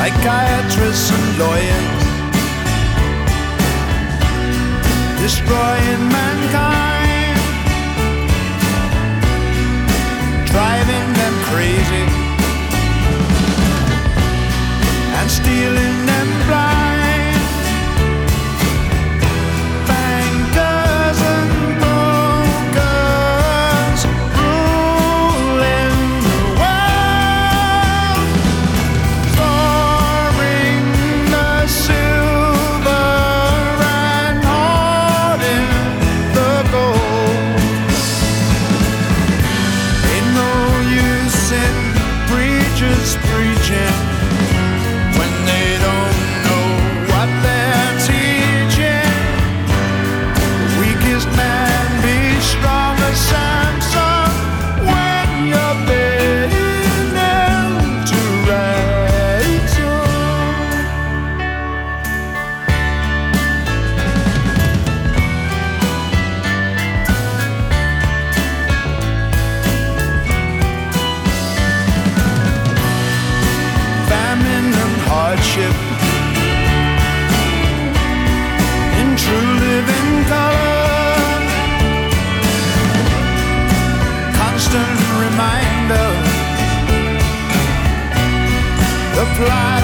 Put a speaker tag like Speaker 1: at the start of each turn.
Speaker 1: psychiatrists and lawyers, destroying mankind, driving them crazy and stealing them blind. Bankers and brokers ruling the world, storing the silver and hoarding the gold. Ain't no use in preachers preaching when they don't know what they're teaching. The weakest man be strong as Samson when you're begging them to rise up. Famine and hardship in true living color, constant reminder, the fly